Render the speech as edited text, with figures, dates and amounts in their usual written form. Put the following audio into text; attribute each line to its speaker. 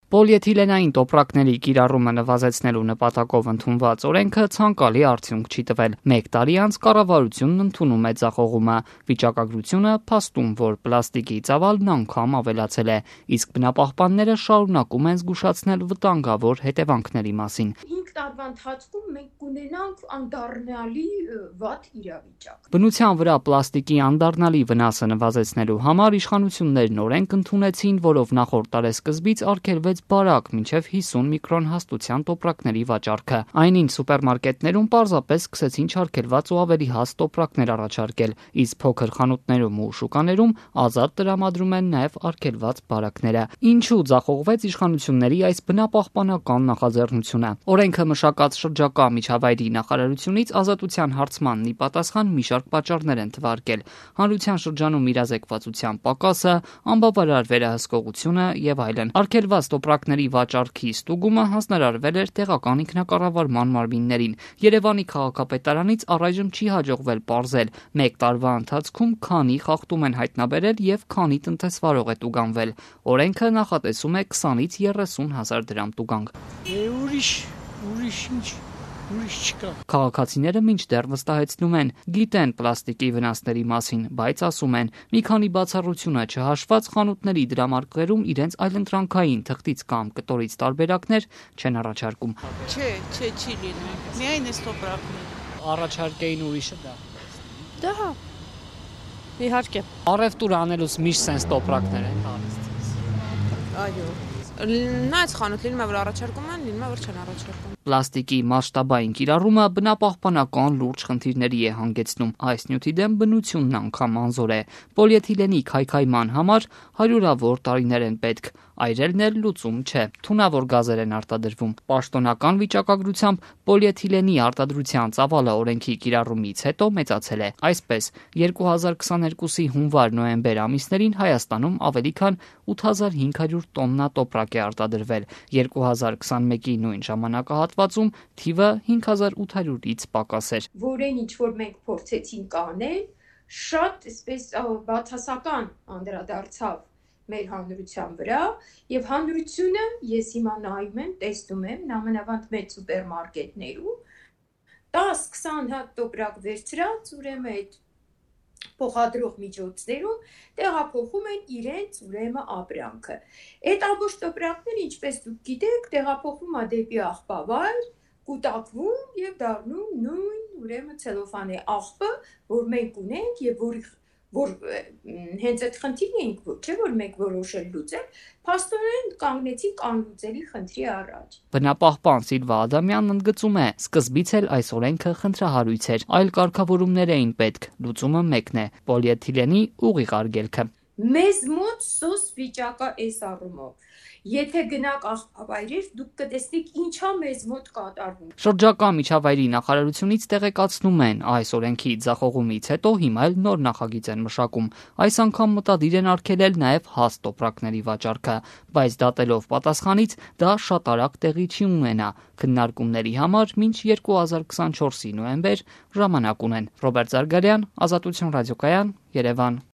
Speaker 1: Պոլիեթիլենային տոպրակների կիրառումը նվազեցնելու նպատակով ընդունված օրենքը ցանկալի արդյունք չի տվել։ 1 տարի անց կառավարությունն ընդունում է ձախողումը։ Վիճակագրությունը փաստում, որ պլաստիկի ծավալն անգամ ավելացել է, իսկ բնապահպանները շարունակում են զգուշացնել վտանգավոր հետևանքների մասին։
Speaker 2: 5 տարվա ընթացքում մենք կունենանք անդառնալի վատ իրավիճակ։
Speaker 1: Բնության վրա պլաստիկի անդառնալի վնասը նվազեցնելու համար իշխանություններն օրենք ընդունեցին, որով նախորդ տարեսկզբից արգելվեց բարակ մինչև 50 միկրոն հաստության տոպրակների վաճառքը։ Այն ինչ սուպերմարկետներում պարզապես սկսեցին չարգելված ու ավելի հաստ տոպրակներ առաջարկել, իսկ փոքր խանութներում ու շուկաներում ազատ տրամադրում են նաև արգելված բարակները։ Ինչու ձախողվեց իշխանությունների այս բնապահպանական նախաձեռնությունը։ Օրենքը մշակած շրջակա միջավայրի նախարարությունից ազատության հարցմանն ի պատասխան մի շարք պատճառներ են թվարկել՝ հանրության շրջանում իրազեկվածության պակասը, անբավարար վերահսկողությունը եւ այլն։ Արգելված տոպրակների վաճառքի ստուգումը հանձնարարվել էր տեղական ինքնակառավարման մարմիններին։ Երևանի քաղաքապետարանից առայժմ չի հաջողվել պարզել 1 տարվա ընթացքում քանի խախտում են հայտնաբերել եւ քանի տնտեսվարող է տուգանվել։ Օրենքը նախատեսում է 20-ից 30 հազար դրամ տուգանք։
Speaker 3: Ուրիշ չկա։
Speaker 1: Քաղաքացիները մինչդեռ վստահեցնում են, գիտեն պլաստիկի վնասների մասին, բայց ասում են, մի քանի բացառությունը չհաշված խանութների դրամարկղերում իրենց այլընտրանքային թղթից կամ կտորից տարբերակներ չեն առաջարկում։
Speaker 4: Չէ, չի լինում։ Միայն այս տոպրակներ։
Speaker 1: Առաջարկեին ուրիշը դա։
Speaker 4: Դա իհարկե։
Speaker 1: Առևտուր անելուց միշտ sense տոպրակներ են տալիս։
Speaker 4: Այո։ Նայած խանութ լինում է, որ առաջարկում են, լինում է, որ չեն առաջարկում։
Speaker 1: Պլաստիկի մասշտաբային կիրառումը բնապահպանական լուրջ խնդիրների է հանգեցնում։ Այս նյութի դեմ բնությունն անգամ անզոր է։ Պոլիեթիլենի քայքայման համար հարյուրավոր տարիներ են պետք։ Այրելն էլ լուծում չէ։ Թունավոր գազեր են արտադրվում։ Պաշտոնական վիճակագրությամբ պոլիեթիլենի արտադրության ծավալը օրենքի կիրառումից հետո մեծացել է։ Այսպես, 2022-ի հունվար-նոյեմբեր ամիսներին Հայաստանում ավելի քան 8500 տոննա տոպրակ է արտադրվել։ 2021-ի նույն ժամանակահատվածում թիվը 5800-ից պակաս էր։
Speaker 2: Որեն ինչ որ մենք փորձեցինք անել, շատ այսպես բացասական անդրադարձավ մեր հանրության վրա եւ հանրությունը ես հիմա նայում եմ, տեսնում եմ նամանավանդ մեծ սուպերմարկետներում 10-20 հատ տոպրակ վերցրած ուրեմն այդ փոխադրող միջոցներում տեղափոխում են իրենց ուրեմն ապրանքը։ Այդ ամբողջ տոպրակները, ինչպես դուք գիտեք, տեղափոխվում է դեպի աղբավայր, կուտակվում եւ դառնում նույն ուրեմն ցելոֆանի աղբը, որ մենք ունենք եւ որ հենց այդ խնդիրն էինք, չէ՞ որ մենք որոշել լուծել, փաստորեն կանգնեցինք անլուծելի խնդրի առաջ։
Speaker 1: Բնապահպան Սիլվա Ադամյանն ընդգծում է, սկզբից էլ այս օրենքը խնդրահարույց էր, այլ կարգավորումներ էին պետք, լուծումը մեկն է՝ պոլիեթիլենի ուղիղ արգելքը։
Speaker 2: Մեզ մոտ սոս վիճակա այս առումով։ Եթե գնաք աղբավայրեր, դուք կտեսնեք ինչա մեզ մոտ կատարվում։
Speaker 1: Շրջակա միջավայրի նախարարությունից տեղեկացնում են, այս օրենքի ձախողումից հետո հիմա էլ նոր նախագիծ են մշակում։ Այս անգամ մտադիր են արգելել նաև հաստ տոպրակների վաճառքը, բայց դատելով պատասխանից դա շատ արագ տեղի չի ունենա։ Քննարկումների համար մինչ 2024-ի նոյեմբեր ժամանակ ունեն։ Ռոբերտ Զարգարյան, Ազատություն ռադիոկայան, Երևան։